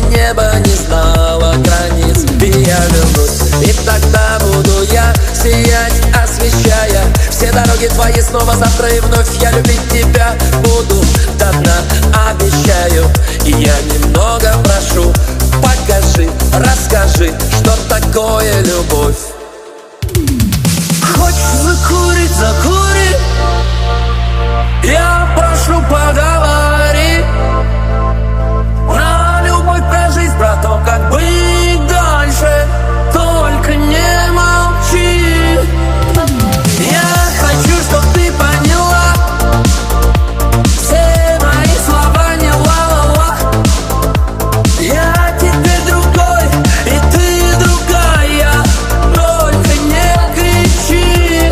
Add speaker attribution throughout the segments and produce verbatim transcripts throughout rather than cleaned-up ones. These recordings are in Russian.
Speaker 1: небо не знало границ. И я вернусь, и тогда буду я сиять, освещая все дороги твои снова завтра. И вновь я любить тебя буду до дна, обещаю. И я немного прошу, покажи, расскажи, что такое любовь.
Speaker 2: Хочешь закурить, закури, я прошу, поговори. Про любовь, про жизнь, про то, как быть дальше, только не молчи. Я хочу, чтоб ты поняла, все мои слова не ла-ла-ла. Я теперь другой, и ты другая, только не кричи.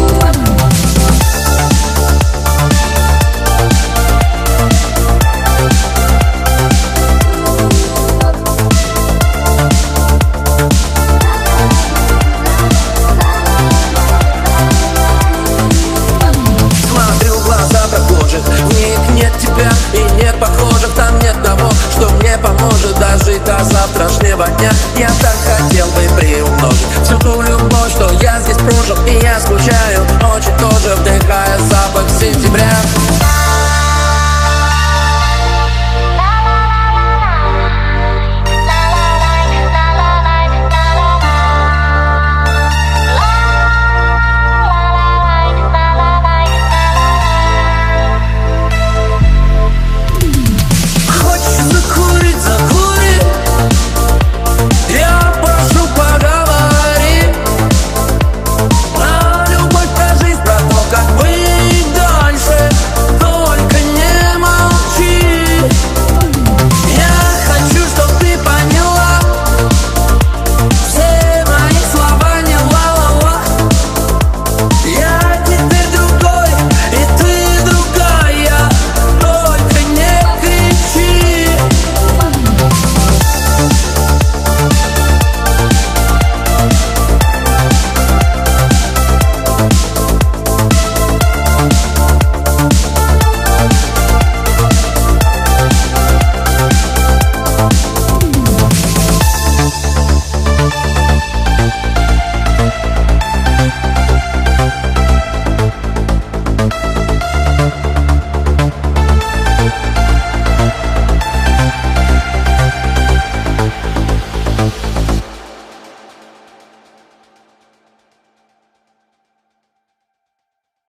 Speaker 2: Смотрю в глаза прохожих, в них нет тебя и нет похожих. Там нет того, что мне поможет дожить до завтрашнего дня. Я